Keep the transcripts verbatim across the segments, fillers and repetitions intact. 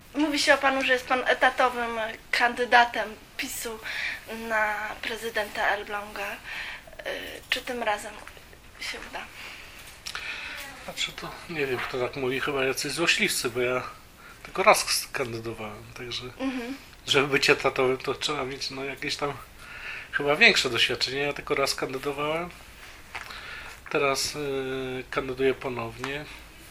Mówi się o panu, że jest pan etatowym kandydatem PiSu na prezydenta Elbląga. Czy tym razem się uda? Znaczy to nie wiem, kto tak mówi, chyba jacyś złośliwcy, bo ja tylko raz kandydowałem, także mhm. żeby być etatowym, to trzeba mieć no jakieś tam chyba większe doświadczenie. Ja tylko raz kandydowałem, teraz yy, kandyduję ponownie.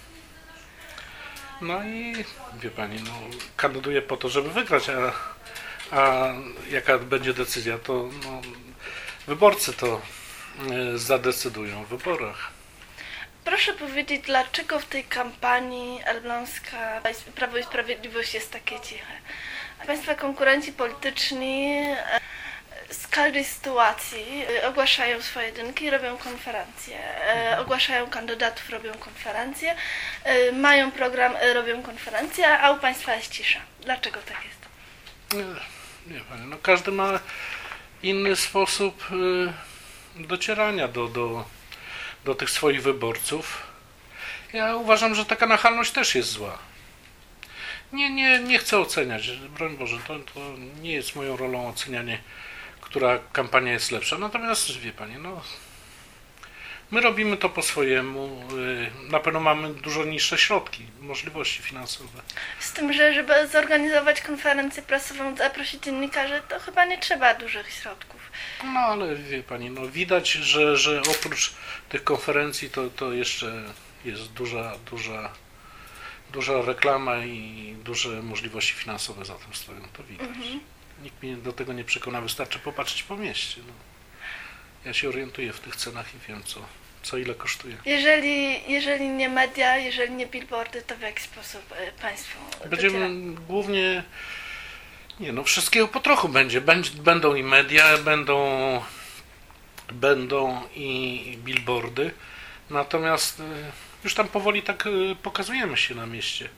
No i wie pani, no kandyduję po to, żeby wygrać, a, a jaka będzie decyzja, to no, wyborcy to yy, zadecydują w wyborach. Proszę powiedzieć, dlaczego w tej kampanii elbląska Prawo i Sprawiedliwość jest takie ciche? Państwa konkurenci polityczni z każdej sytuacji ogłaszają swoje jedynki, robią konferencje, ogłaszają kandydatów, robią konferencje, mają program, robią konferencje, a u Państwa jest cisza. Dlaczego tak jest? Nie, nie Pani, no każdy ma inny sposób docierania do, do, do tych swoich wyborców. Ja uważam, że taka nachalność też jest zła. Nie, nie, nie chcę oceniać, broń Boże, to, to nie jest moją rolą ocenianie, która kampania jest lepsza. Natomiast, wie Pani, no, my robimy to po swojemu, na pewno mamy dużo niższe środki, możliwości finansowe. Z tym, że żeby zorganizować konferencję prasową, zaprosić dziennikarzy, to chyba nie trzeba dużych środków. No ale wie Pani, no widać, że, że oprócz tych konferencji to, to jeszcze jest duża, duża duża reklama i duże możliwości finansowe za tym stoją, to widać. Mhm. Nikt mnie do tego nie przekona, wystarczy popatrzeć po mieście. No. Ja się orientuję w tych cenach i wiem, co, co ile kosztuje. Jeżeli, jeżeli nie media, jeżeli nie billboardy, to w jaki sposób Państwo będziemy dociera? Głównie, nie no, wszystkiego po trochu będzie. Będą i media, będą, będą i billboardy, natomiast już tam powoli tak pokazujemy się na mieście.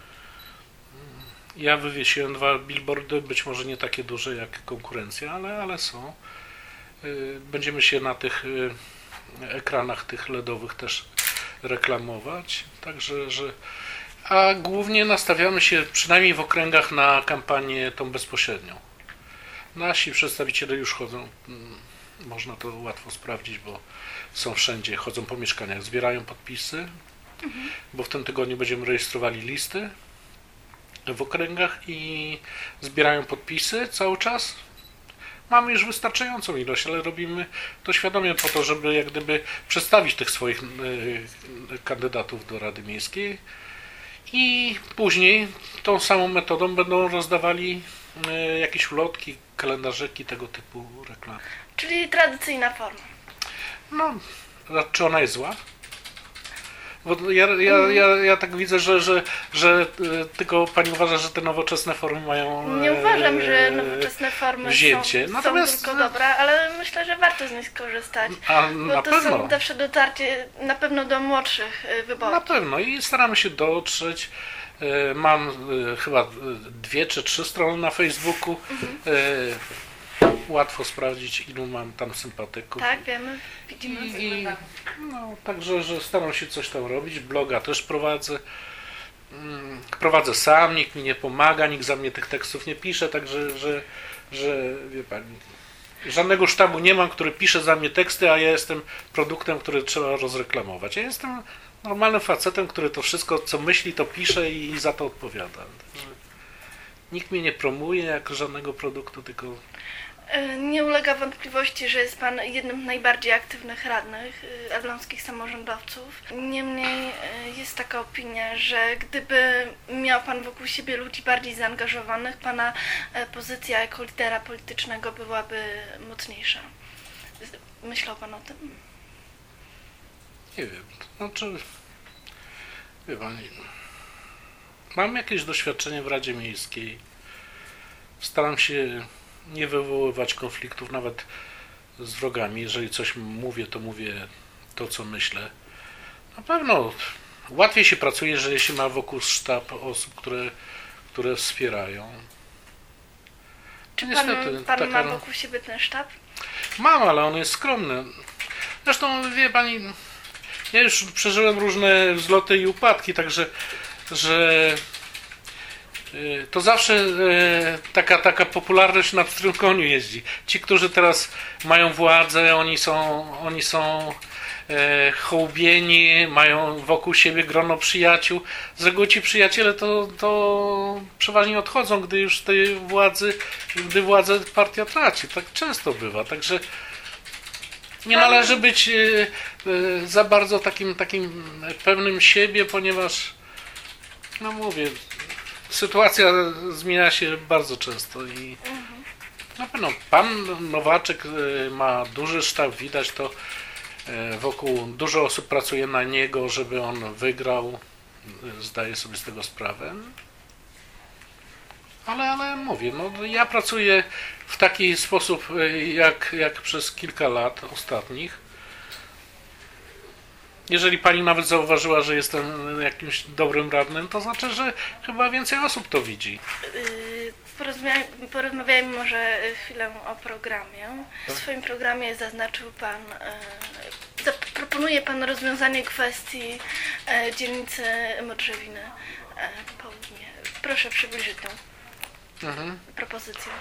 Ja wywiesiłem dwa billboardy, być może nie takie duże jak konkurencja, ale, ale są. Będziemy się na tych ekranach tych ledowych też reklamować. Także, że... A głównie nastawiamy się przynajmniej w okręgach na kampanię tą bezpośrednią. Nasi przedstawiciele już chodzą, można to łatwo sprawdzić, bo są wszędzie, chodzą po mieszkaniach, zbierają podpisy. Mhm. Bo w tym tygodniu będziemy rejestrowali listy w okręgach i zbierają podpisy cały czas. Mamy już wystarczającą ilość, ale robimy to świadomie po to, żeby jak gdyby przedstawić tych swoich kandydatów do Rady Miejskiej i później tą samą metodą będą rozdawali jakieś ulotki, kalendarzyki, tego typu reklamy. Czyli tradycyjna forma. No, czy ona jest zła? Bo ja, ja, ja, ja tak widzę, że, że, że tylko Pani uważa, że te nowoczesne formy mają Nie uważam, że nowoczesne formy wzięcie. są, Natomiast, są tylko dobre, ale myślę, że warto z nich skorzystać. A, bo na to pewno. są zawsze dotarcie na pewno do młodszych wyborców. Na pewno i staramy się dotrzeć. Mam chyba dwie czy trzy strony na Facebooku. Mhm. Łatwo sprawdzić, ilu mam tam sympatyków. Tak, wiemy, widzimy. I, i, no, także, że staram się coś tam robić. Bloga też prowadzę. Prowadzę sam, nikt mi nie pomaga, nikt za mnie tych tekstów nie pisze, także, że, że wie Pani, żadnego sztabu nie mam, który pisze za mnie teksty, a ja jestem produktem, który trzeba rozreklamować. Ja jestem normalnym facetem, który to wszystko, co myśli, to pisze i, i za to odpowiada. Także nikt mnie nie promuje jako żadnego produktu, tylko... Nie ulega wątpliwości, że jest Pan jednym z najbardziej aktywnych radnych elbląskich samorządowców. Niemniej jest taka opinia, że gdyby miał Pan wokół siebie ludzi bardziej zaangażowanych, Pana pozycja jako lidera politycznego byłaby mocniejsza. Myślał Pan o tym? Nie wiem. Znaczy, wie Pani, mam jakieś doświadczenie w Radzie Miejskiej. Staram się nie wywoływać konfliktów nawet z wrogami. Jeżeli coś mówię, to mówię to, co myślę. Na pewno łatwiej się pracuje, że jeśli ma wokół sztab osób, które, które wspierają. Czy Niestety, pan, pan taka, ma wokół siebie ten sztab? Mam, ale on jest skromny. Zresztą, wie Pani, ja już przeżyłem różne wzloty i upadki, także że to zawsze taka, taka popularność na pstrym koniu jeździ. Ci, którzy teraz mają władzę, oni są, oni są hołubieni, mają wokół siebie grono przyjaciół. Z reguły ci przyjaciele to, to przeważnie odchodzą, gdy już tej władzy, gdy władzę partia traci. Tak często bywa. Także nie należy być za bardzo takim, takim pewnym siebie, ponieważ, no mówię, sytuacja zmienia się bardzo często i na pewno pan Nowaczek ma duży sztab, widać to wokół, dużo osób pracuje na niego, żeby on wygrał, zdaję sobie z tego sprawę. Ale, ale mówię, no ja pracuję w taki sposób jak, jak przez kilka lat ostatnich. Jeżeli pani nawet zauważyła, że jestem jakimś dobrym radnym, to znaczy, że chyba więcej osób to widzi. Porozmawiajmy, porozmawiajmy może chwilę o programie. W swoim programie zaznaczył pan, zaproponuje pan rozwiązanie kwestii dzielnicy Modrzewiny Południe. Proszę przybliżyć tą mhm. propozycję.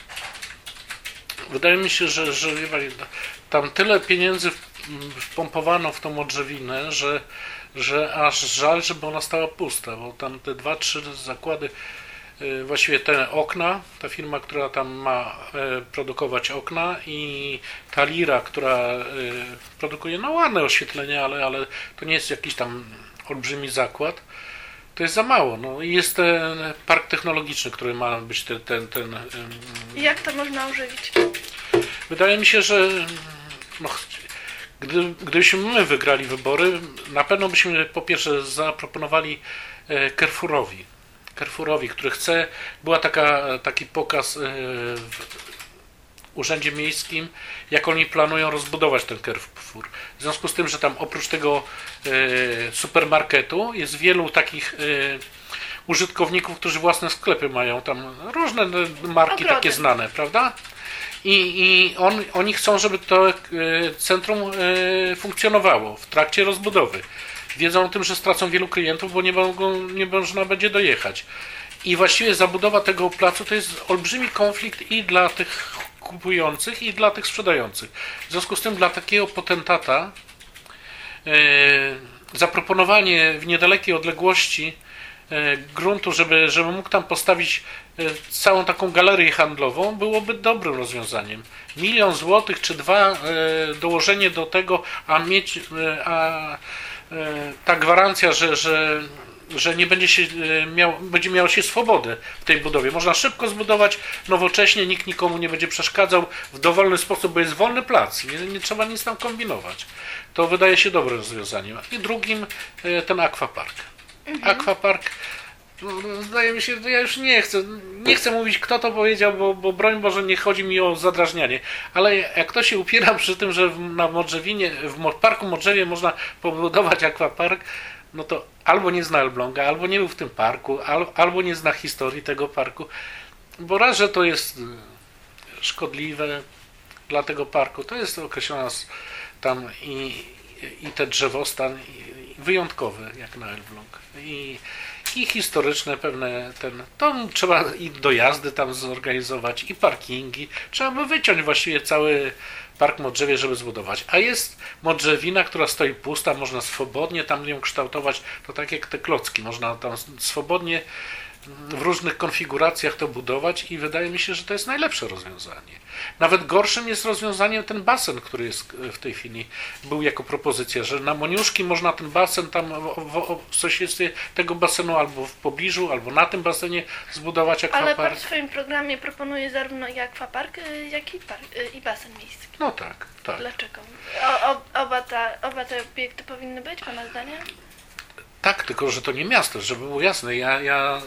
Wydaje mi się, że, że tam tyle pieniędzy wpompowano w tą Modrzewinę, że, że aż żal, żeby ona stała pusta, bo tam te dwa, trzy zakłady, właściwie te okna, ta firma, która tam ma produkować okna i ta Lira, która produkuje no ładne oświetlenie, ale, ale to nie jest jakiś tam olbrzymi zakład, to jest za mało. No i jest ten park technologiczny, który ma być ten... ten, ten Jak to można ożywić? Wydaje mi się, że no, gdy, gdybyśmy my wygrali wybory, na pewno byśmy po pierwsze zaproponowali Carrefourowi, Carrefourowi, który chce, była taka, taki pokaz w Urzędzie Miejskim, jak oni planują rozbudować ten Carrefour. W związku z tym, że tam oprócz tego supermarketu jest wielu takich użytkowników, którzy własne sklepy mają, tam różne marki Ogrody. Takie znane, prawda? I, i on, oni chcą, żeby to centrum funkcjonowało w trakcie rozbudowy. Wiedzą o tym, że stracą wielu klientów, bo nie, mogą, nie można będzie dojechać. I właściwie zabudowa tego placu to jest olbrzymi konflikt i dla tych kupujących, i dla tych sprzedających. W związku z tym dla takiego potentata e, zaproponowanie w niedalekiej odległości e, gruntu, żeby, żeby mógł tam postawić e, całą taką galerię handlową, byłoby dobrym rozwiązaniem. Milion złotych czy dwa e, dołożenie do tego, a mieć e, a, e, ta gwarancja, że, że że nie będzie się miał, będzie miało się swobodę w tej budowie. Można szybko zbudować, nowocześnie, nikt nikomu nie będzie przeszkadzał w dowolny sposób, bo jest wolny plac, nie, nie trzeba nic tam kombinować. To wydaje się dobrym rozwiązaniem. I drugim ten akwapark. Mhm. Akwapark, no, zdaje mi się, że ja już nie chcę, nie chcę mówić, kto to powiedział, bo, bo broń Boże, nie chodzi mi o zadrażnianie, ale jak ktoś się upiera przy tym, że na Modrzewinie, w parku Modrzewie można pobudować akwapark, no to albo nie zna Elbląga, albo nie był w tym parku, albo nie zna historii tego parku, bo raz, że to jest szkodliwe dla tego parku, to jest określona tam i, i te drzewostan wyjątkowy, jak na Elbląg, i, i historyczne pewne, ten, to trzeba i dojazdy tam zorganizować, i parkingi, trzeba by wyciąć właściwie cały Park Modrzewie, żeby zbudować. A jest Modrzewina, która stoi pusta, można swobodnie tam ją kształtować, to tak jak te klocki, można tam swobodnie w różnych konfiguracjach to budować i wydaje mi się, że to jest najlepsze rozwiązanie. Nawet gorszym jest rozwiązaniem ten basen, który jest w tej chwili, był jako propozycja, że na Moniuszki można ten basen tam w sąsiedztwie tego basenu albo w pobliżu, albo na tym basenie zbudować akwapark. Ale pan w swoim programie proponuje zarówno i akwapark, jak i, park, i basen miejski. No tak, tak. Dlaczego? O, o, oba, ta, oba te obiekty powinny być, pana zdaniem? Tak, tylko że to nie miasto, żeby było jasne. Ja, ja,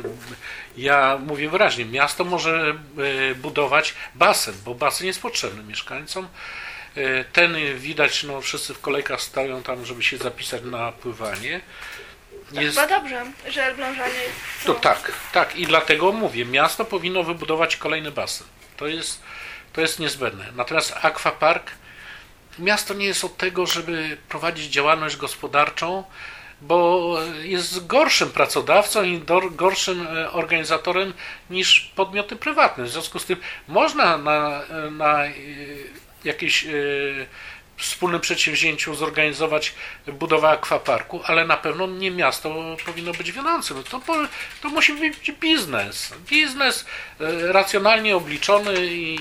ja mówię wyraźnie, miasto może budować basen, bo basen jest potrzebny mieszkańcom. Ten widać, no wszyscy w kolejkach stoją tam, żeby się zapisać na pływanie. Jest... Chyba dobrze, że Elblążanie... To tak, tak i dlatego mówię, miasto powinno wybudować kolejny basen. To jest, to jest niezbędne. Natomiast akwapark, miasto nie jest od tego, żeby prowadzić działalność gospodarczą bo jest gorszym pracodawcą i gorszym organizatorem niż podmioty prywatne. W związku z tym można na, na jakieś wspólnym przedsięwzięciu zorganizować budowę akwaparku, ale na pewno nie miasto powinno być wiodącym. To, to musi być biznes. Biznes racjonalnie obliczony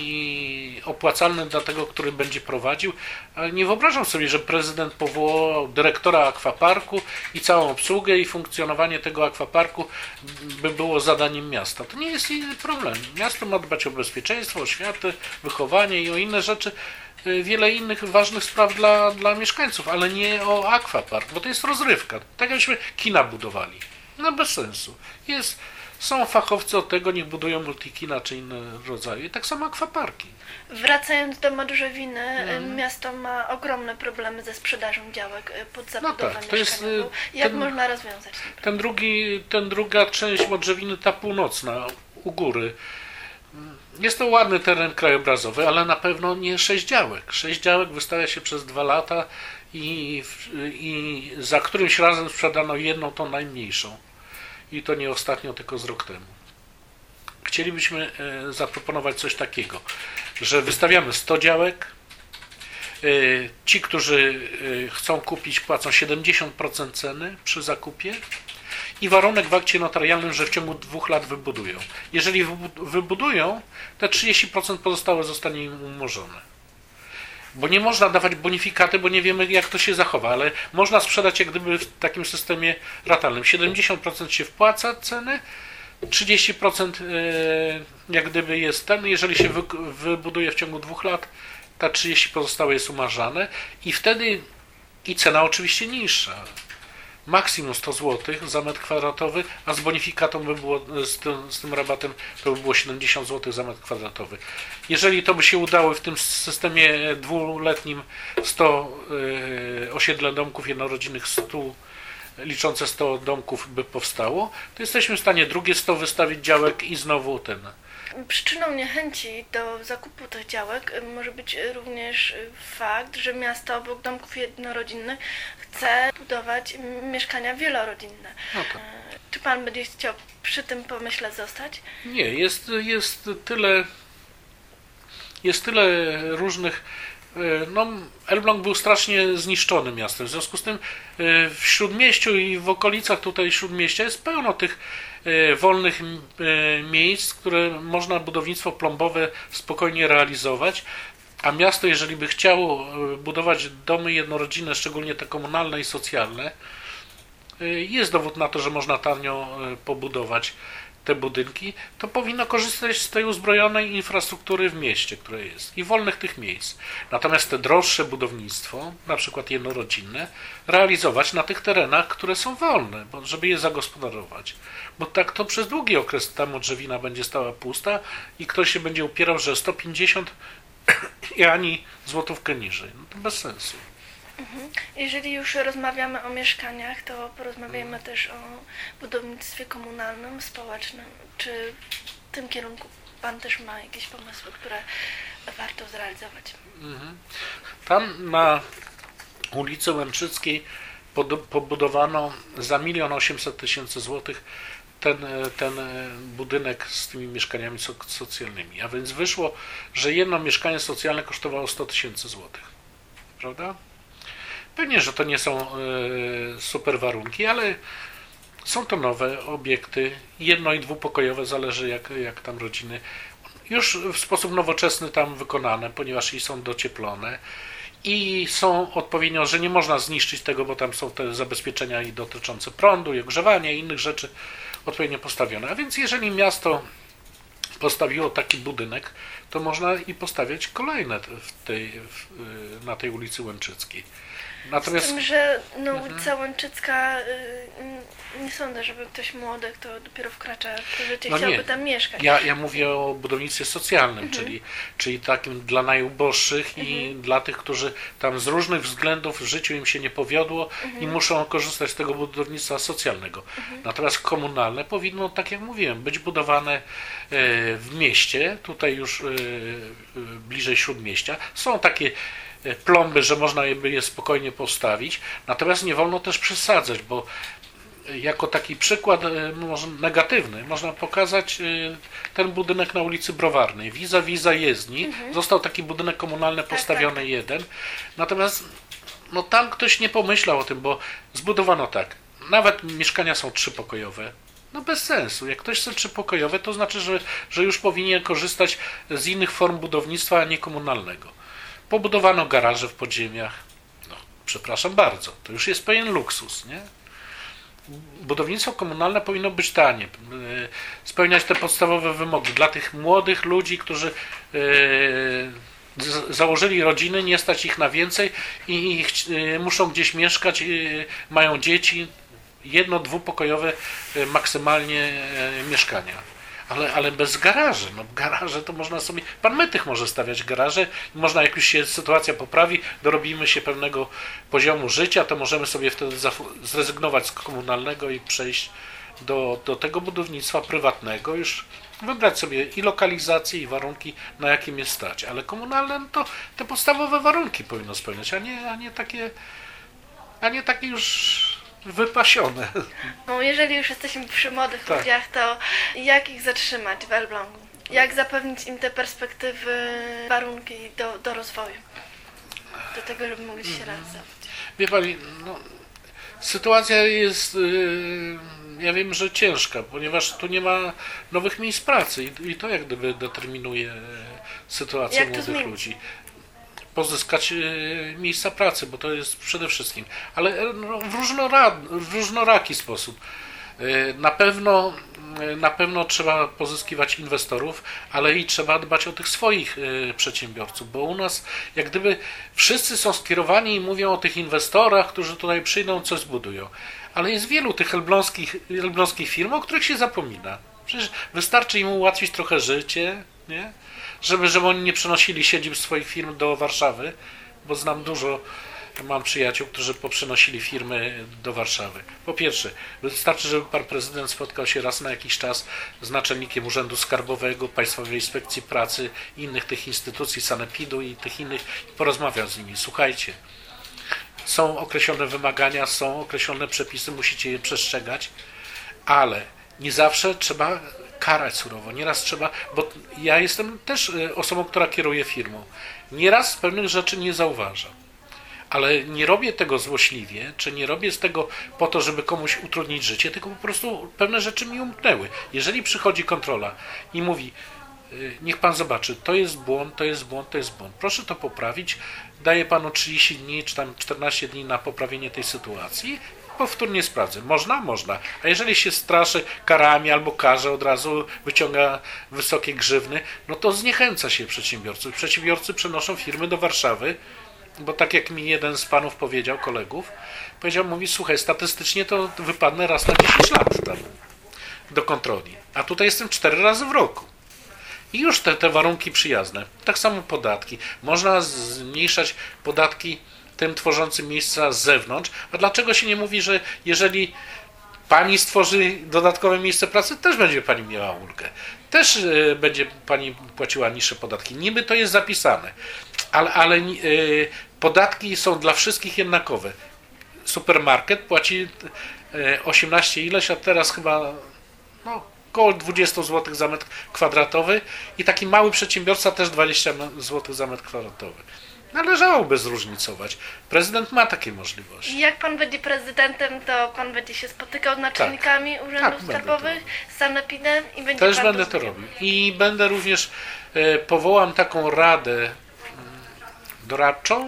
i opłacalny dla tego, który będzie prowadził. Ale nie wyobrażam sobie, że prezydent powołał dyrektora akwaparku i całą obsługę i funkcjonowanie tego akwaparku by było zadaniem miasta. To nie jest problem. Miasto ma dbać o bezpieczeństwo, oświatę, wychowanie i o inne rzeczy, wiele innych ważnych spraw dla, dla mieszkańców, ale nie o akwapark, bo to jest rozrywka. Tak jakbyśmy kina budowali. No bez sensu. Jest, są fachowcy od tego, niech budują multikina czy inne rodzaje. I tak samo akwaparki. Wracając do Modrzewiny, Mhm. miasto ma ogromne problemy ze sprzedażą działek pod zabudowę No tak, to jest, mieszkaniową. Jak ten- można rozwiązać ten problem? Ten drugi, ten druga część Modrzewiny, ta północna, u góry. Jest to ładny teren krajobrazowy, ale na pewno nie sześć działek. Sześć działek wystawia się przez dwa lata i, i za którymś razem sprzedano jedną, tą najmniejszą. I to nie ostatnio, tylko z rok temu. Chcielibyśmy e, zaproponować coś takiego, że wystawiamy sto działek. E, ci, którzy e, chcą kupić, płacą siedemdziesiąt procent ceny przy zakupie. I warunek w akcie notarialnym, że w ciągu dwóch lat wybudują. Jeżeli wybudują, te trzydzieści procent pozostałe zostanie im umorzone. Bo nie można dawać bonifikaty, bo nie wiemy, jak to się zachowa, ale można sprzedać jak gdyby w takim systemie ratalnym. siedemdziesiąt procent się wpłaca ceny, trzydzieści procent jak gdyby jest ten, jeżeli się wybuduje w ciągu dwóch lat, ta trzydzieści procent pozostałe jest umarzane i wtedy i cena oczywiście niższa. Maksimum sto złotych za metr kwadratowy, a z bonifikatą by było, z tym, z tym rabatem to by było siedemdziesiąt złotych za metr kwadratowy. Jeżeli to by się udało w tym systemie dwuletnim sto yy, osiedle domków jednorodzinnych, sto, liczące sto domków by powstało, to jesteśmy w stanie drugie sto wystawić działek i znowu ten. Przyczyną niechęci do zakupu tych działek może być również fakt, że miasto obok domków jednorodzinnych chce budować mieszkania wielorodzinne. No to. Czy pan będzie chciał przy tym pomyśle zostać? Nie, jest, jest tyle jest tyle różnych. No, Elbląg był strasznie zniszczony miastem, w związku z tym w Śródmieściu i w okolicach tutaj Śródmieścia jest pełno tych wolnych miejsc, które można budownictwo plombowe spokojnie realizować, a miasto, jeżeli by chciało budować domy jednorodzinne, szczególnie te komunalne i socjalne, jest dowód na to, że można tanio pobudować te budynki, to powinno korzystać z tej uzbrojonej infrastruktury w mieście, które jest i wolnych tych miejsc. Natomiast te droższe budownictwo, na przykład jednorodzinne, realizować na tych terenach, które są wolne, bo żeby je zagospodarować. Bo tak to przez długi okres ta Modrzewina będzie stała pusta i ktoś się będzie upierał, że sto pięćdziesiąt i ani złotówkę niżej. No to bez sensu. Jeżeli już rozmawiamy o mieszkaniach, to porozmawiajmy też o budownictwie komunalnym, społecznym. Czy w tym kierunku pan też ma jakieś pomysły, które warto zrealizować? Tam na ulicy Łęczyckiej pobudowano za milion osiemset tysięcy złotych ten, ten budynek z tymi mieszkaniami socjalnymi. A więc wyszło, że jedno mieszkanie socjalne kosztowało sto tysięcy złotych. Prawda? Pewnie, że to nie są super warunki, ale są to nowe obiekty, jedno- i dwupokojowe, zależy jak, jak tam rodziny. Już w sposób nowoczesny tam wykonane, ponieważ i są docieplone i są odpowiednio, że nie można zniszczyć tego, bo tam są te zabezpieczenia i dotyczące prądu, i ogrzewania i innych rzeczy odpowiednio postawione. A więc jeżeli miasto postawiło taki budynek, to można i postawiać kolejne w tej, w, na tej ulicy Łęczyckiej. Natomiast... Z tym, że no, ulica Łęczycka, y, nie sądzę, żeby ktoś młody, kto dopiero wkracza w to życie, no chciałby nie. tam mieszkać. Ja, ja mówię o budownictwie socjalnym, mhm. czyli, czyli takim dla najuboższych mhm. i dla tych, którzy tam z różnych względów w życiu im się nie powiodło mhm. i muszą korzystać z tego budownictwa socjalnego. Mhm. Natomiast komunalne powinno, tak jak mówiłem, być budowane w mieście, tutaj już bliżej Śródmieścia. Są takie plomby, że można by je spokojnie postawić, natomiast nie wolno też przesadzać, bo jako taki przykład może negatywny można pokazać ten budynek na ulicy Browarnej. Vis-a-vis jezdni mhm. został taki budynek komunalny postawiony tak, tak. jeden, natomiast no tam ktoś nie pomyślał o tym, bo zbudowano tak, nawet mieszkania są trzypokojowe. No bez sensu. Jak ktoś chce trzypokojowe, to znaczy, że, że już powinien korzystać z innych form budownictwa, a nie komunalnego. Pobudowano garaże w podziemiach. No, przepraszam bardzo, to już jest pewien luksus, nie? Budownictwo komunalne powinno być tanie, spełniać te podstawowe wymogi dla tych młodych ludzi, którzy założyli rodziny, nie stać ich na więcej i muszą gdzieś mieszkać, mają dzieci, jedno, dwupokojowe maksymalnie mieszkania. Ale, ale bez garaży. No garaże to można sobie... Pan Mytych może stawiać garaże. Można, jak już się sytuacja poprawi, dorobimy się pewnego poziomu życia, to możemy sobie wtedy zrezygnować z komunalnego i przejść do, do tego budownictwa prywatnego. Już wybrać sobie i lokalizację, i warunki, na jakim jest stać. Ale komunalne no to te podstawowe warunki powinno spełniać, a nie, a nie takie... A nie takie już... wypasione. No, jeżeli już jesteśmy przy młodych tak. ludziach, to jak ich zatrzymać w Elblągu? Jak zapewnić im te perspektywy, warunki do, do rozwoju? Do tego, żeby mogli się realizować. Wie Pani, no, sytuacja jest, yy, ja wiem, że ciężka, ponieważ tu nie ma nowych miejsc pracy i, i to jak gdyby determinuje sytuację jak młodych ludzi. Pozyskać miejsca pracy, bo to jest przede wszystkim, ale w, różnorad, w różnoraki sposób. Na pewno, na pewno trzeba pozyskiwać inwestorów, ale i trzeba dbać o tych swoich przedsiębiorców, bo u nas jak gdyby wszyscy są skierowani i mówią o tych inwestorach, którzy tutaj przyjdą, coś zbudują. Ale jest wielu tych elbląskich, elbląskich firm, o których się zapomina. Przecież wystarczy im ułatwić trochę życie, nie? Żeby, żeby oni nie przenosili siedzib swoich firm do Warszawy, bo znam dużo, mam przyjaciół, którzy poprzenosili firmy do Warszawy. Po pierwsze, wystarczy, żeby pan prezydent spotkał się raz na jakiś czas z naczelnikiem Urzędu Skarbowego, Państwowej Inspekcji Pracy, innych tych instytucji, sanepidu i tych innych i porozmawiał z nimi. Słuchajcie, są określone wymagania, są określone przepisy, musicie je przestrzegać, ale nie zawsze trzeba karać surowo. Nieraz trzeba, bo ja jestem też osobą, która kieruje firmą. Nieraz pewnych rzeczy nie zauważam. Ale nie robię tego złośliwie, czy nie robię z tego po to, żeby komuś utrudnić życie, tylko po prostu pewne rzeczy mi umknęły. Jeżeli przychodzi kontrola i mówi, niech pan zobaczy, to jest błąd, to jest błąd, to jest błąd. Proszę to poprawić. Daję panu trzydzieści dni, czy tam czternaście dni na poprawienie tej sytuacji. Powtórnie sprawdzę. Można? Można. A jeżeli się straszy karami albo karze, od razu wyciąga wysokie grzywny, no to zniechęca się przedsiębiorców. Przedsiębiorcy przenoszą firmy do Warszawy, bo tak jak mi jeden z panów powiedział, kolegów, powiedział, mówi, słuchaj, statystycznie to wypadnę raz na dziesięć lat tam do kontroli. A tutaj jestem cztery razy w roku. I już te, te warunki przyjazne. Tak samo podatki. Można zmniejszać podatki tym tworzącym miejsca z zewnątrz. A dlaczego się nie mówi, że jeżeli pani stworzy dodatkowe miejsce pracy, też będzie pani miała ulgę. Też y, będzie pani płaciła niższe podatki. Niby to jest zapisane, ale, ale y, podatki są dla wszystkich jednakowe. Supermarket płaci y, osiemnaście ileś, a teraz chyba no, około dwadzieścia złotych za metr kwadratowy i taki mały przedsiębiorca też dwadzieścia złotych za metr kwadratowy. Należałoby zróżnicować. Prezydent ma takie możliwości. Jak pan będzie prezydentem, to pan będzie się spotykał z naczelnikami tak, urzędów tak, skarbowych, z sanepidem i będzie Też pan będę to robił. I będę również, e, powołam taką radę doradczą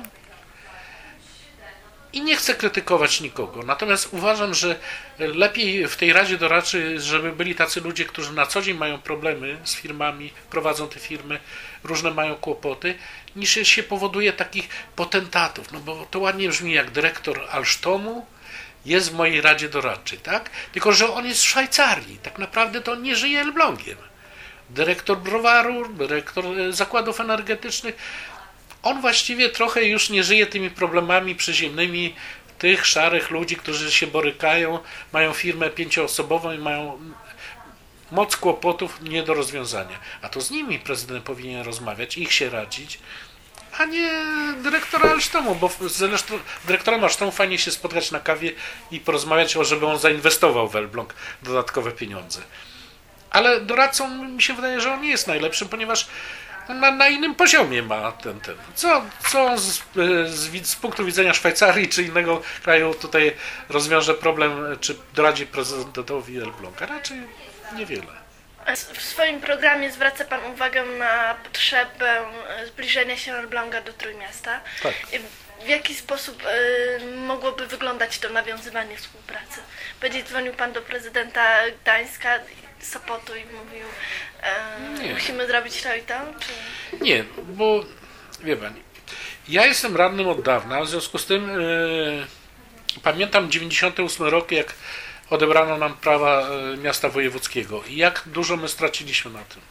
i nie chcę krytykować nikogo. Natomiast uważam, że lepiej w tej Radzie Doradczej, żeby byli tacy ludzie, którzy na co dzień mają problemy z firmami, prowadzą te firmy, różne mają kłopoty, niż się powoduje takich potentatów. No bo to ładnie brzmi jak dyrektor Alstomu jest w mojej Radzie Doradczej, tak? Tylko że on jest w Szwajcarii. Tak naprawdę to on nie żyje Elblągiem. Dyrektor browaru, dyrektor zakładów energetycznych, on właściwie trochę już nie żyje tymi problemami przyziemnymi tych szarych ludzi, którzy się borykają, mają firmę pięcioosobową i mają moc kłopotów nie do rozwiązania. A to z nimi prezydent powinien rozmawiać, ich się radzić, a nie dyrektora Alstomu, bo z dyrektorem Alstomu fajnie się spotkać na kawie i porozmawiać o, żeby on zainwestował w Elbląg dodatkowe pieniądze. Ale doradcą mi się wydaje, że on nie jest najlepszym, ponieważ na, na innym poziomie ma ten, ten. Co, co z, z, z punktu widzenia Szwajcarii czy innego kraju tutaj rozwiąże problem, czy doradzi prezydentowi Elbląga? Raczej niewiele. W swoim programie zwraca Pan uwagę na potrzebę zbliżenia się Elbląga do Trójmiasta. Tak. W jaki sposób y, mogłoby wyglądać to nawiązywanie współpracy? Będzie dzwonił Pan do prezydenta Gdańska, Sopotu i mówił, y, musimy zrobić to i to? Czy... Nie, bo wie Pani, ja jestem radnym od dawna, w związku z tym y, pamiętam dziewięćdziesiąty ósmy rok, jak odebrano nam prawa miasta wojewódzkiego i jak dużo my straciliśmy na tym.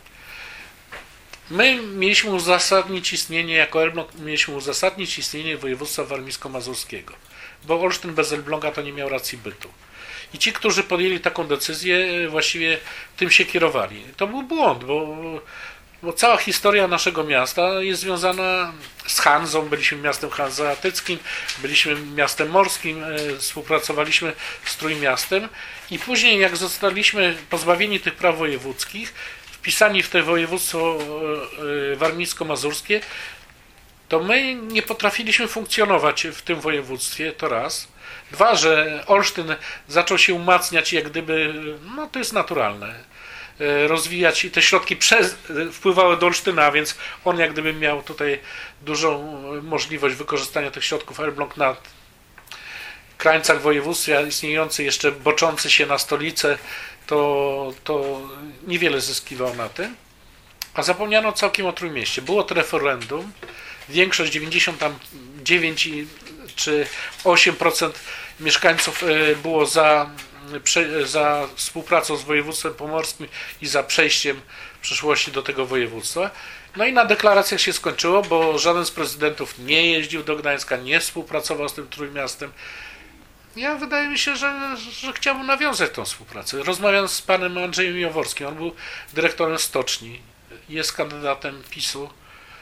My mieliśmy uzasadnić istnienie, jako Elbląg mieliśmy uzasadnić istnienie województwa warmińsko-mazurskiego, bo Olsztyn bez Elbląga to nie miał racji bytu. I ci, którzy podjęli taką decyzję, właściwie tym się kierowali. To był błąd, bo, bo cała historia naszego miasta jest związana z Hanzą, byliśmy miastem hanzeatyckim, byliśmy miastem morskim, współpracowaliśmy z Trójmiastem i później jak zostaliśmy pozbawieni tych praw wojewódzkich, wpisani w to województwo warmińsko-mazurskie, to my nie potrafiliśmy funkcjonować w tym województwie, to raz. Dwa, że Olsztyn zaczął się umacniać, jak gdyby, no to jest naturalne, rozwijać i te środki przez, wpływały do Olsztyna, a więc on jak gdyby miał tutaj dużą możliwość wykorzystania tych środków. Elbląg na krańcach województwa istniejący, jeszcze boczący się na stolicę, to, to niewiele zyskiwał na tym. A zapomniano całkiem o Trójmieście. Było to referendum, większość dziewięćdziesiąt dziewięć czy osiem procent mieszkańców było za, za współpracą z województwem pomorskim i za przejściem w przyszłości do tego województwa. No i na deklaracjach się skończyło, bo żaden z prezydentów nie jeździł do Gdańska, nie współpracował z tym Trójmiastem. Ja wydaje mi się, że, że chciałbym nawiązać tą współpracę. Rozmawiam z panem Andrzejem Jaworskim, on był dyrektorem stoczni, jest kandydatem PiSu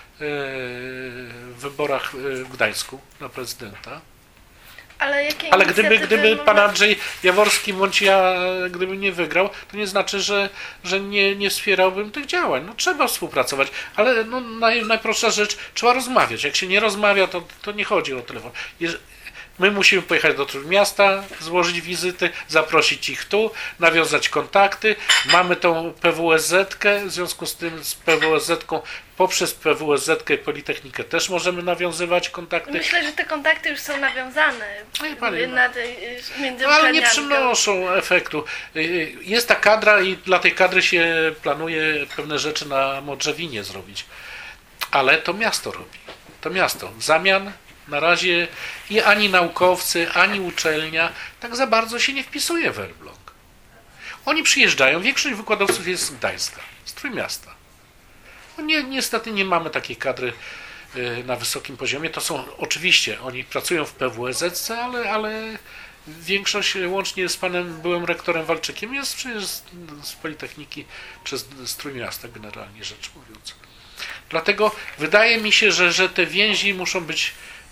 w wyborach w Gdańsku na prezydenta. Ale, jakie Ale gdyby, gdyby mogą... pan Andrzej Jaworski bądź ja, gdyby nie wygrał, to nie znaczy, że, że nie, nie wspierałbym tych działań. No trzeba współpracować, ale no, naj, najprostsza rzecz, trzeba rozmawiać. Jak się nie rozmawia, to, to nie chodzi o telefon. Jeż, My musimy pojechać do Trójmiasta, złożyć wizyty, zaprosić ich tu, nawiązać kontakty. Mamy tą P W S Z-kę, w związku z tym z P W S Z-ką poprzez P W S Z-kę i Politechnikę też możemy nawiązywać kontakty. Myślę, że te kontakty już są nawiązane no pani, na tej, między no, ale nie przynoszą efektu. Jest ta kadra i dla tej kadry się planuje pewne rzeczy na Modrzewinie zrobić. Ale to miasto robi. To miasto. W zamian na razie i ani naukowcy, ani uczelnia tak za bardzo się nie wpisuje w Elbląg. Oni przyjeżdżają, większość wykładowców jest z Gdańska, z Trójmiasta. No nie, niestety nie mamy takiej kadry y, na wysokim poziomie. To są oczywiście, oni pracują w P W S Z-ce, ale, ale większość, łącznie z panem byłym rektorem Walczykiem, jest przecież z, z Politechniki czy z, z Trójmiasta, generalnie rzecz mówiąc. Dlatego wydaje mi się, że, że te więzi muszą być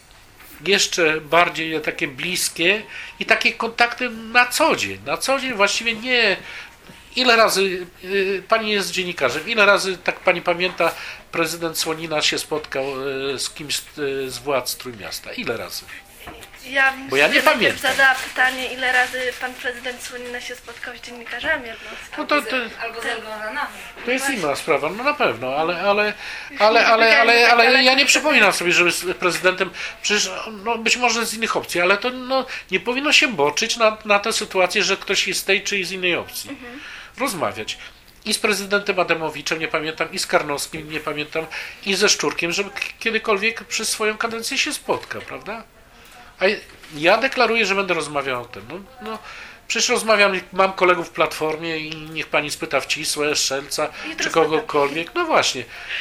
jeszcze bardziej takie bliskie i takie kontakty na co dzień. Na co dzień właściwie nie... Ile razy, pani jest dziennikarzem, ile razy, tak pani pamięta, prezydent Słonina się spotkał z kimś z władz Trójmiasta? Ile razy? Ja Bo ja nie pamiętam. Zadała pytanie, ile razy pan prezydent Słonina się spotkał z dziennikarzami elbląskimi. No to, to, Albo z Elblążanami. to jest inna sprawa, no na pewno, ale, ale, ale, ale, ale, ale ja nie przypominam sobie, żeby z prezydentem, przecież no być może z innych opcji, ale to no, nie powinno się boczyć na, na tę sytuację, że ktoś jest z tej czy z innej opcji. Mhm. Rozmawiać. I z prezydentem Adamowiczem, nie pamiętam, i z Karnowskim, nie pamiętam, i ze Szczurkiem, żeby kiedykolwiek przez swoją kadencję się spotka, prawda? A ja deklaruję, że będę rozmawiał o tym. No, no, przecież rozmawiam, mam kolegów w Platformie i niech pani spyta Wcisłe, Strzelca, czy kogokolwiek. No właśnie.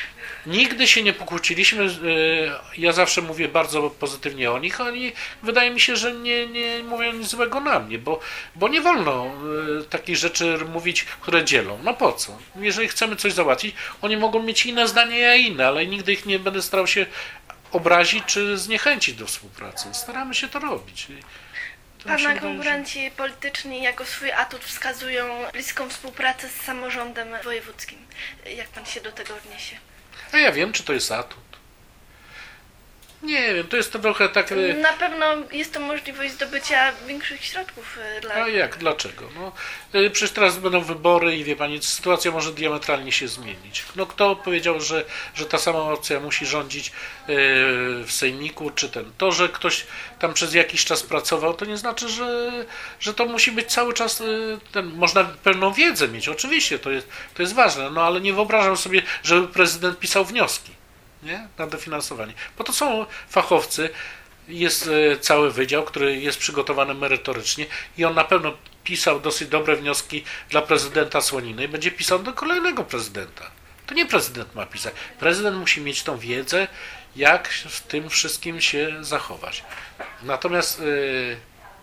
Nigdy się nie pokłóciliśmy. Ja zawsze mówię bardzo pozytywnie o nich. Oni, wydaje mi się, że nie, nie mówią nic złego na mnie, bo, bo nie wolno takich rzeczy mówić, które dzielą. No po co? Jeżeli chcemy coś załatwić, oni mogą mieć inne zdanie, ja inne, ale nigdy ich nie będę starał się obrazić czy zniechęcić do współpracy. Staramy się to robić. To mi się Pana wydaje, konkurenci polityczni jako swój atut wskazują bliską współpracę z samorządem wojewódzkim. Jak pan się do tego odniesie? A ja wiem, czy to jest atut. Nie wiem, to jest to trochę tak... Na pewno jest to możliwość zdobycia większych środków dla... A jak? Dlaczego? No, przecież teraz będą wybory i wie pani, sytuacja może diametralnie się zmienić. No kto powiedział, że, że ta sama opcja musi rządzić w sejmiku, czy ten. To, że ktoś tam przez jakiś czas pracował, to nie znaczy, że, że to musi być cały czas ten. Można pełną wiedzę mieć, oczywiście, to jest, to jest ważne, no ale nie wyobrażam sobie, żeby prezydent pisał wnioski. Nie? Na dofinansowanie. Bo to są fachowcy, jest cały wydział, który jest przygotowany merytorycznie i on na pewno pisał dosyć dobre wnioski dla prezydenta Słoniny i będzie pisał do kolejnego prezydenta. To nie prezydent ma pisać. Prezydent musi mieć tą wiedzę, jak w tym wszystkim się zachować. Natomiast yy,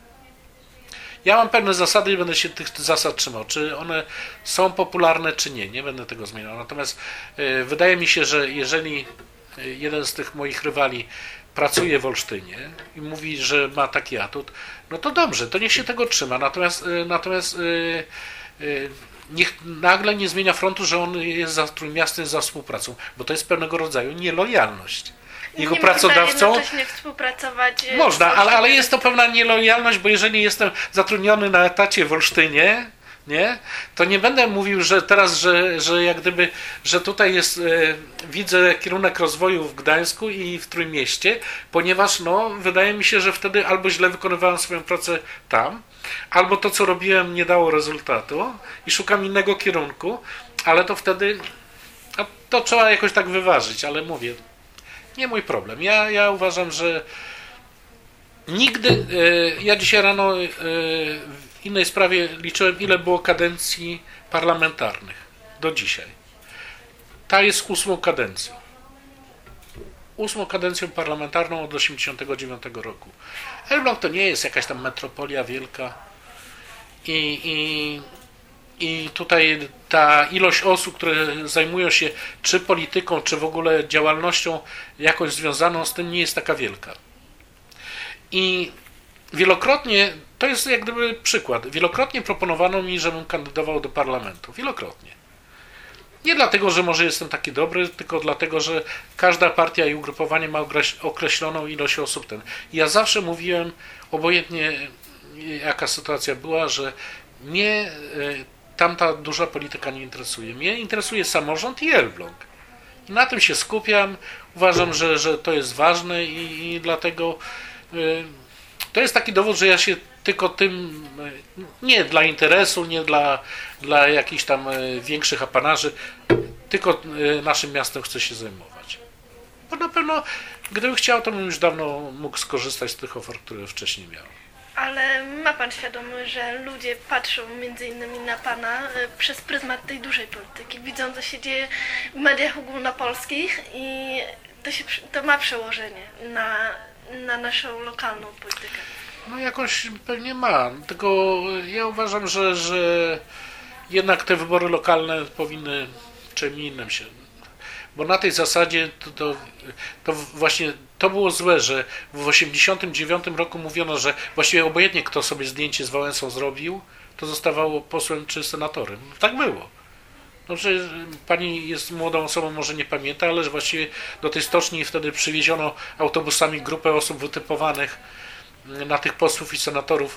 ja mam pewne zasady i będę się tych zasad trzymał. Czy one są popularne, czy nie. Nie będę tego zmieniał. Natomiast yy, wydaje mi się, że jeżeli jeden z tych moich rywali pracuje w Olsztynie i mówi, że ma taki atut, no to dobrze, to niech się tego trzyma. Natomiast, natomiast yy, yy, niech nagle nie zmienia frontu, że on jest za Trójmiastem, za współpracą, bo to jest pewnego rodzaju nielojalność. Jego nie pracodawcą jednocześnie współpracować. Można, ale, ale jest to pewna nielojalność, bo jeżeli jestem zatrudniony na etacie w Olsztynie, nie, to nie będę mówił, że teraz, że, że jak gdyby, że tutaj jest, e, widzę kierunek rozwoju w Gdańsku i w Trójmieście, ponieważ no, wydaje mi się, że wtedy albo źle wykonywałem swoją pracę tam, albo to, co robiłem, nie dało rezultatu i szukam innego kierunku, ale to wtedy, a to trzeba jakoś tak wyważyć, ale mówię, nie mój problem. Ja, ja uważam, że nigdy, e, ja dzisiaj rano e, w innej sprawie liczyłem, ile było kadencji parlamentarnych do dzisiaj. Ta jest ósmą kadencją. Ósmą kadencją parlamentarną od osiemdziesiątego dziewiątego roku. Elbląg to nie jest jakaś tam metropolia wielka i, i, i tutaj ta ilość osób, które zajmują się czy polityką, czy w ogóle działalnością jakoś związaną z tym, nie jest taka wielka. I wielokrotnie, to jest jak gdyby przykład, wielokrotnie proponowano mi, żebym kandydował do parlamentu. Wielokrotnie. Nie dlatego, że może jestem taki dobry, tylko dlatego, że każda partia i ugrupowanie ma określoną ilość osób. Ten. I ja zawsze mówiłem, obojętnie jaka sytuacja była, że mnie tamta duża polityka nie interesuje. Mnie interesuje samorząd i Elbląg. I na tym się skupiam. Uważam, że, że to jest ważne i, i dlatego y, to jest taki dowód, że ja się tylko tym, nie dla interesu, nie dla, dla jakichś tam większych apanarzy, tylko naszym miastem chcę się zajmować. Bo na pewno, gdybym chciał, to bym już dawno mógł skorzystać z tych ofert, które wcześniej miałem. Ale ma pan świadomość, że ludzie patrzą między innymi na pana przez pryzmat tej dużej polityki. Widzą, co się dzieje w mediach ogólnopolskich i to, się, to ma przełożenie na, na naszą lokalną politykę. No jakoś pewnie ma, tylko ja uważam, że, że jednak te wybory lokalne powinny czym innym się, bo na tej zasadzie to, to, to właśnie to było złe, że w osiemdziesiątym dziewiątym roku mówiono, że właściwie obojętnie kto sobie zdjęcie z Wałęsą zrobił, to zostawał posłem czy senatorem. Tak było. No przecież pani jest młodą osobą, może nie pamięta, ale że właściwie do tej stoczni wtedy przywieziono autobusami grupę osób wytypowanych na tych posłów i senatorów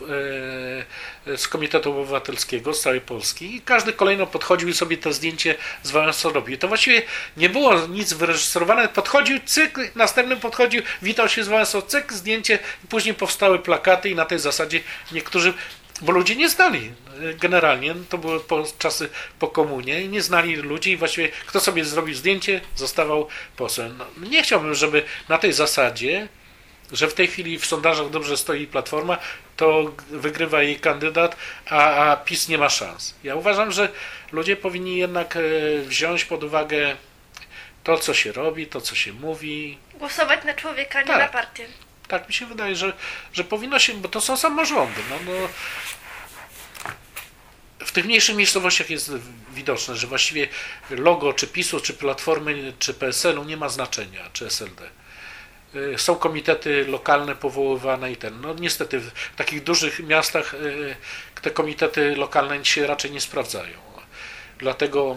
z Komitetu Obywatelskiego z całej Polski i każdy kolejno podchodził i sobie to zdjęcie z Wałęsą robił. To właściwie nie było nic wyreżyserowane, podchodził, cyk, następnym podchodził, witał się z Wałęsą, cyk, zdjęcie i później powstały plakaty i na tej zasadzie niektórzy, bo ludzie nie znali generalnie, to były po, czasy po komunie i nie znali ludzi i właściwie kto sobie zrobił zdjęcie, zostawał posłem. No, nie chciałbym, żeby na tej zasadzie, że w tej chwili w sondażach dobrze stoi Platforma, to wygrywa jej kandydat, a, a PiS nie ma szans. Ja uważam, że ludzie powinni jednak wziąć pod uwagę To, co się robi, to, co się mówi. Głosować na człowieka, nie Tak. na partię. Tak mi się wydaje, że, że powinno się, bo to są samorządy. No, no, w tych mniejszych miejscowościach jest widoczne, że właściwie logo czy PiSu, czy Platformy, czy P S L u nie ma znaczenia, czy S L D. Są komitety lokalne powoływane i ten. No niestety w takich dużych miastach te komitety lokalne się raczej nie sprawdzają. Dlatego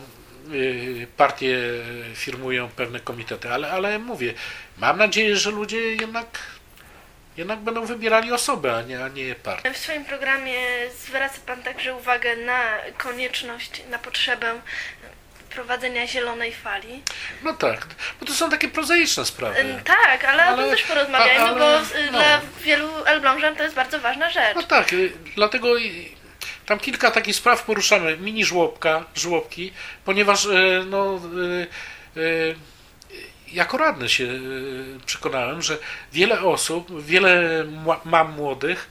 partie firmują pewne komitety, ale, ale mówię, mam nadzieję, że ludzie jednak, jednak będą wybierali osoby, a nie, a nie partię. W swoim programie zwraca Pan także uwagę na konieczność, na potrzebę wprowadzenia zielonej fali. No tak, bo to są takie prozaiczne sprawy. Ym, Tak, ale, ale o tym Ale- też porozmawiajmy, a- ale- bo y, no. dla wielu elblążan to jest bardzo ważna rzecz. No tak, y, dlatego i- tam kilka takich spraw poruszamy, mini żłobka, żłobki, ponieważ y, no, y, y, jako radny się y, przekonałem, że wiele osób, wiele mła- mam młodych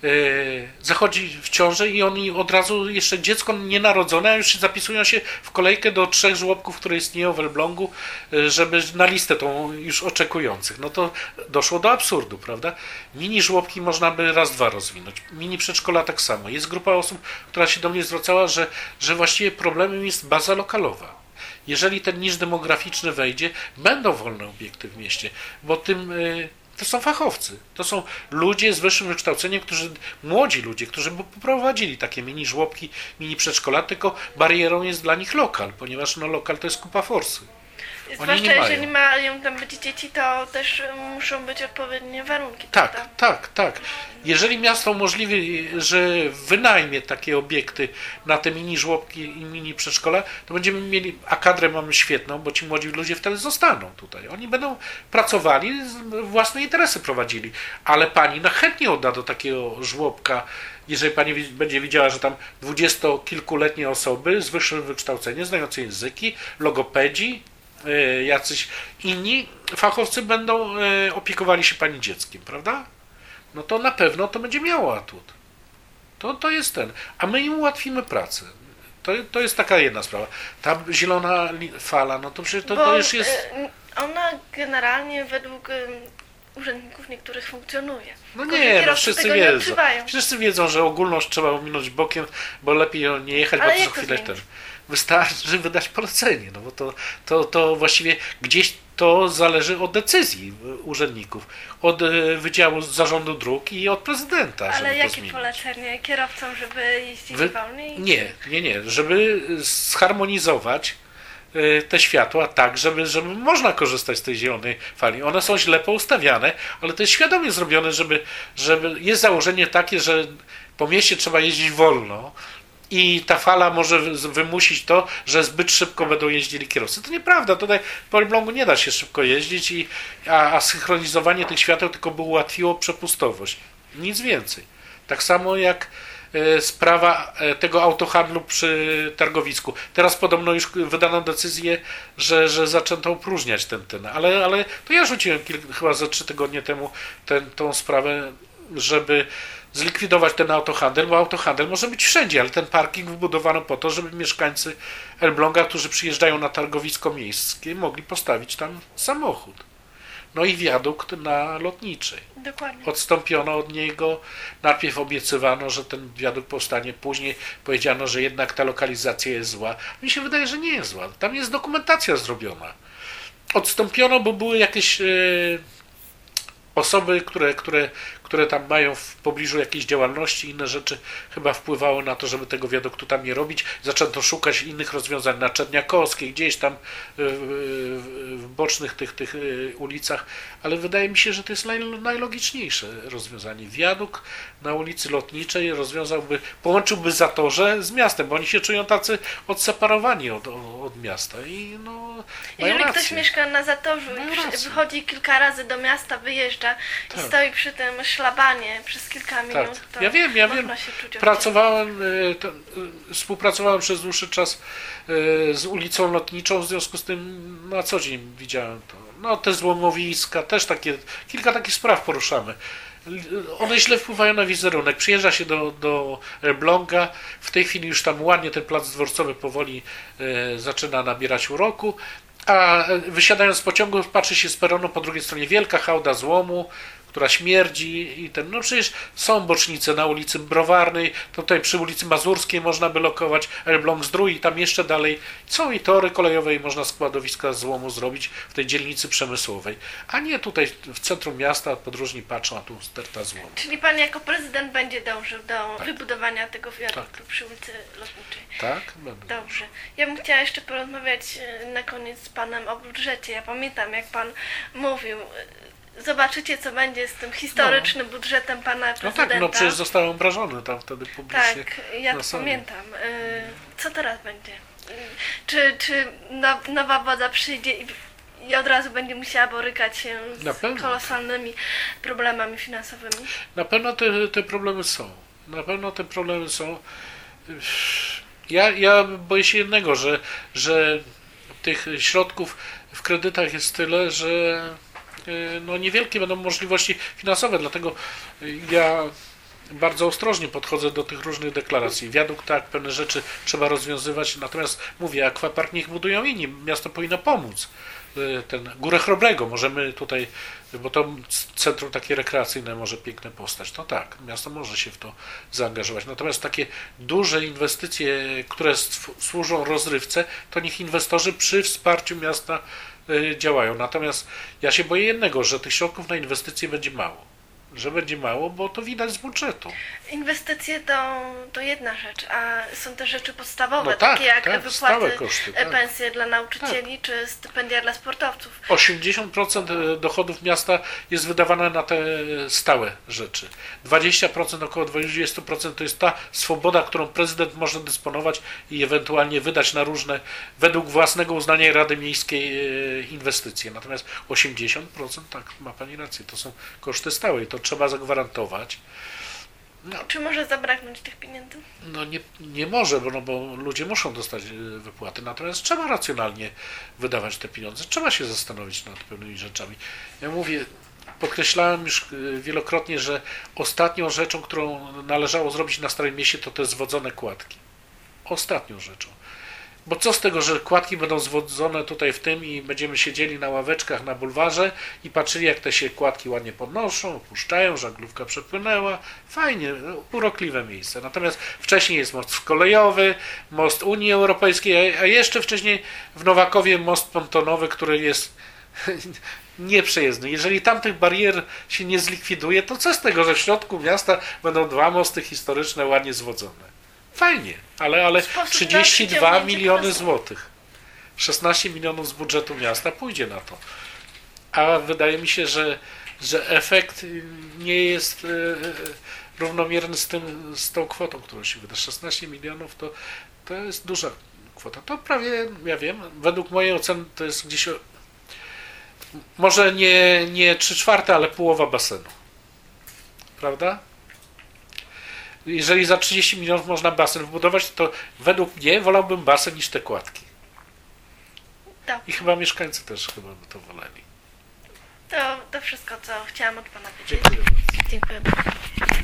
y, zachodzi w ciążę i oni od razu, jeszcze dziecko nienarodzone, a już się zapisują się w kolejkę do trzech żłobków, które istnieją w Elblągu, y, żeby na listę tą już oczekujących. No to doszło do absurdu, prawda? Mini żłobki można by raz, dwa rozwinąć. Mini przedszkola tak samo. Jest grupa osób, która się do mnie zwracała, że, że właściwie problemem jest baza lokalowa. Jeżeli ten niż demograficzny wejdzie, będą wolne obiekty w mieście, bo tym y, to są fachowcy, to są ludzie z wyższym wykształceniem, którzy, młodzi ludzie, którzy by poprowadzili takie mini żłobki, mini przedszkola, tylko barierą jest dla nich lokal, ponieważ no, lokal to jest kupa forsy. Zwłaszcza nie mają. jeżeli mają tam być dzieci, to też y, muszą być odpowiednie warunki. Tak, prawda? tak, tak. Jeżeli miasto umożliwi, że wynajmie takie obiekty na te mini żłobki i mini przedszkola, to będziemy mieli, a kadrę mamy świetną, bo ci młodzi ludzie wtedy zostaną tutaj. Oni będą pracowali, własne interesy prowadzili, ale pani no chętnie odda do takiego żłobka, jeżeli pani wi- będzie widziała, że tam dwudziestokilkuletnie osoby z wyższym wykształceniem, znające języki, logopedzi, y, jacyś inni fachowcy będą y, opiekowali się pani dzieckiem, prawda? No to na pewno to będzie miało atut. To, to jest ten. A my im ułatwimy pracę. To, to jest taka jedna sprawa. Ta zielona li- fala, no to przecież to, Bo to już jest... y, ona generalnie według y, urzędników niektórych funkcjonuje. No Tylko, że nie, no kierowcy wszyscy tego nie wiedzą. odczuwają. Wszyscy wiedzą, że ogólność trzeba ominąć bokiem, bo lepiej o nie jechać, Ale bo to jak za to chwilę ten. zmienić? Wystarczy wydać polecenie, no bo to, to, to właściwie gdzieś to zależy od decyzji urzędników, od e, Wydziału Zarządu Dróg i od prezydenta, żeby Ale to jakie zmienić. polecenie kierowcom, żeby jeździć Wy- wolniej? Nie, nie, nie. Żeby zharmonizować y, te światła tak, żeby, żeby można korzystać z tej zielonej fali. One są źle poustawiane, ale to jest świadomie zrobione, żeby, żeby jest założenie takie, że po mieście trzeba jeździć wolno i ta fala może z- wymusić to, że zbyt szybko będą jeździli kierowcy. To nieprawda. Tutaj po Elblągu nie da się szybko jeździć, i, a, a synchronizowanie tych świateł tylko by ułatwiło przepustowość. Nic więcej. Tak samo jak e, sprawa e, tego autohandlu przy targowisku. Teraz podobno już wydano decyzję, że, że zaczęto opróżniać ten, ten. Ale, ale to ja rzuciłem kilk, chyba ze trzy tygodnie temu ten, tą sprawę, żeby zlikwidować ten autohandel, bo autohandel może być wszędzie, ale ten parking wybudowano po to, żeby mieszkańcy Elbląga, którzy przyjeżdżają na targowisko miejskie, mogli postawić tam samochód. No i wiadukt na Lotniczej. Dokładnie. Odstąpiono od niego, najpierw obiecywano, że ten wiadukt powstanie, później powiedziano, że jednak ta lokalizacja jest zła. Mi się wydaje, że nie jest zła. Tam jest dokumentacja zrobiona. Odstąpiono, bo były jakieś e, osoby, które, które, które tam mają w pobliżu jakiejś działalności, inne rzeczy chyba wpływały na to, żeby tego wiaduktu tam nie robić. Zaczęto szukać innych rozwiązań na Czerniakowskiej, gdzieś tam e, w, w bocznych tych, tych e, ulicach, ale wydaje mi się, że to jest naj, najlogiczniejsze rozwiązanie. Wiadukt na ulicy Lotniczej rozwiązałby, połączyłby Zatorze z miastem, bo oni się czują tacy odseparowani od, od miasta i no, mają Jeżeli ktoś rację. mieszka na Zatorzu Mają i przy, rację. wychodzi kilka razy do miasta, wyjeżdża Tak. i stoi przy tym szlabanie przez kilka minut, to Ja wiem, ja można wiem. się czuć Pracowałem, e, to, e, współpracowałem przez dłuższy czas e, z ulicą Lotniczą, w związku z tym na co dzień widziałem to. No te złomowiska, też takie, kilka takich spraw poruszamy. L- One źle wpływają na wizerunek. Przyjeżdża się do, do Elbląga, w tej chwili już tam ładnie ten plac dworcowy powoli e, zaczyna nabierać uroku, a wysiadając z pociągu patrzy się z peronu po drugiej stronie wielka hałda złomu, która śmierdzi i ten, no przecież są bocznice na ulicy Browarnej, tutaj przy ulicy Mazurskiej można by lokować Elbląg-Zdrój i tam jeszcze dalej są i tory kolejowe i można składowiska złomu zrobić w tej dzielnicy przemysłowej, a nie tutaj w centrum miasta podróżni patrzą, a tu sterta złomu. Czyli pan jako prezydent będzie dążył do Tak. wybudowania tego wiaduktu Tak. przy ulicy Lotniczej. Tak? Będę. Dobrze. Ja bym chciała jeszcze porozmawiać e, na koniec z panem o budżecie. Ja pamiętam, jak pan mówił, e, zobaczycie, co będzie z tym historycznym budżetem pana No prezydenta. tak, no przecież zostałem obrażony tam wtedy publicznie. Tak, ja na to sali. pamiętam. E, Co teraz będzie? E, Czy, czy no, nowa władza przyjdzie i, i od razu będzie musiała borykać się Na z pewno. kolosalnymi problemami finansowymi? Na pewno te, te problemy są. Na pewno te problemy są. Ja, ja boję się jednego, że, że tych środków w kredytach jest tyle, że e, no niewielkie będą możliwości finansowe, dlatego ja bardzo ostrożnie podchodzę do tych różnych deklaracji. Wiadukt, tak, pewne rzeczy trzeba rozwiązywać, natomiast mówię, akwapark niech budują inni, miasto powinno pomóc. E, Ten Górę Chrobrego możemy tutaj, bo to centrum takie rekreacyjne może piękne powstać, to tak, miasto może się w to zaangażować. Natomiast takie duże inwestycje, które stw- służą rozrywce, to niech inwestorzy przy wsparciu miasta e, działają. Natomiast ja się boję jednego, że tych środków na inwestycje będzie mało. Że będzie mało, bo to widać z budżetu. Inwestycje to, to jedna rzecz, a są też rzeczy podstawowe, No tak, takie jak tak, stałe wypłaty, koszty, e, tak. pensje dla nauczycieli czy stypendia dla sportowców. osiemdziesiąt procent dochodów miasta jest wydawane na te stałe rzeczy. dwadzieścia procent, około dwadzieścia procent to jest ta swoboda, którą prezydent może dysponować i ewentualnie wydać na różne, według własnego uznania Rady Miejskiej e, inwestycje. Natomiast osiemdziesiąt procent, tak, ma Pani rację, to są koszty stałe i to trzeba zagwarantować. No, Czy może zabraknąć tych pieniędzy? no nie, nie może, bo, no bo ludzie muszą dostać e, wypłaty, natomiast trzeba racjonalnie wydawać te pieniądze, trzeba się zastanowić nad pewnymi rzeczami. Ja mówię, podkreślałem już e, wielokrotnie, że ostatnią rzeczą, którą należało zrobić na Starym Mieście, to te zwodzone kładki. Ostatnią rzeczą. Bo co z tego, że kładki będą zwodzone tutaj w tym i będziemy siedzieli na ławeczkach na bulwarze i patrzyli, jak te się kładki ładnie podnoszą, opuszczają, żaglówka przepłynęła. Fajnie, urokliwe miejsce. Natomiast wcześniej jest most kolejowy, most Unii Europejskiej, a jeszcze wcześniej w Nowakowie most pontonowy, który jest nieprzejezdny. Jeżeli tamtych barier się nie zlikwiduje, to co z tego, że w środku miasta będą dwa mosty historyczne ładnie zwodzone? Fajnie, ale, ale Sposób na trzydzieści dwa przyciągnięcie miliony turystów. złotych. szesnaście milionów z budżetu miasta pójdzie na to. A wydaje mi się, że, że efekt nie jest e, równomierny z, tym, z tą kwotą, którą się wyda. szesnaście milionów to, to jest duża kwota. To prawie, ja wiem, według mojej oceny to jest gdzieś o, może nie, nie trzy czwarte, ale połowa basenu. Prawda? Jeżeli za trzydzieści milionów można basen wbudować, to według mnie wolałbym basen niż te kładki. Dobrze. I chyba mieszkańcy też chyba by to woleli. To, to wszystko, co chciałam od pana wiedzieć. Dziękuję bardzo. Dziękuję bardzo.